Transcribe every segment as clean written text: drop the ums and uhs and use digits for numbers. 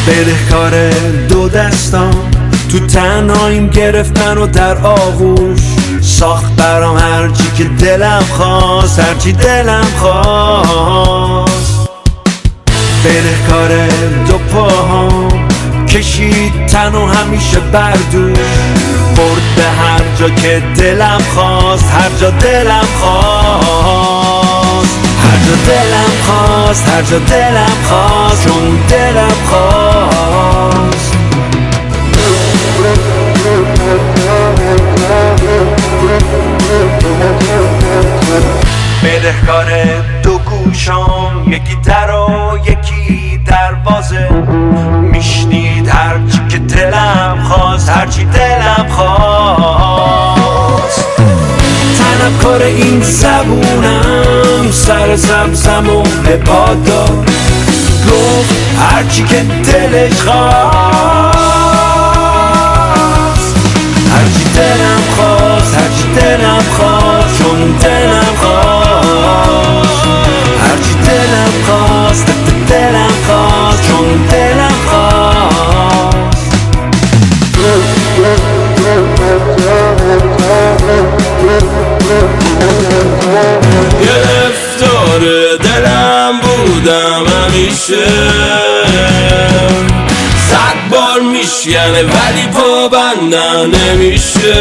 بدهکار دو دستان تو تنهاییم گرفتن و در آغوش ساخت برام هرچی که دلم خواست، هرچی دلم خواست. بدهکار دو پاهام کشید تن و همیشه بردوش برد به هر جا که دلم خواست، هر جا دلم خواست، هر جا دلم خواست، هر جا دلم خواست، چون دلم خواست. بدهکار دو گوشام، یکی در و یکی دروازه، میشنید هرچی که دلم خواست، هرچی دلم خواست. طلبکار این زبونم سر سبزم و عباد داد، گفت هرچی که دلش خواست، هرچی دلم خواست، هرچی دلم خواست، چون دلم خواست، هرچی دلم خواست، دلم خواست، چون دلم خواست. گرفتار دلم بودم همیشه، 100 بار میشکنه ولی پابندم نمیشه.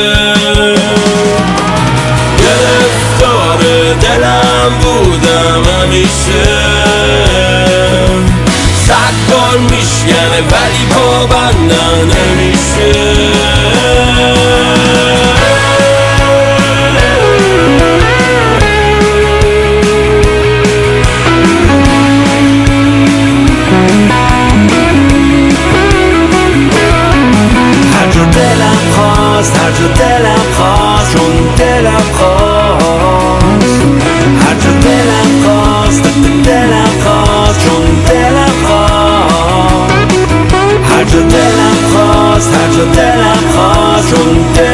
گرفتار دلم بودم همیشه، 100 بار میشکنه ولی پابندم نمیشه. هر جا دلم خواست، چون دلم خواست، هر جا دلم خواست، دلم خواست، چون دلم خواست، هر جا دلم خواست، هر جا دلم خواست، چون دلم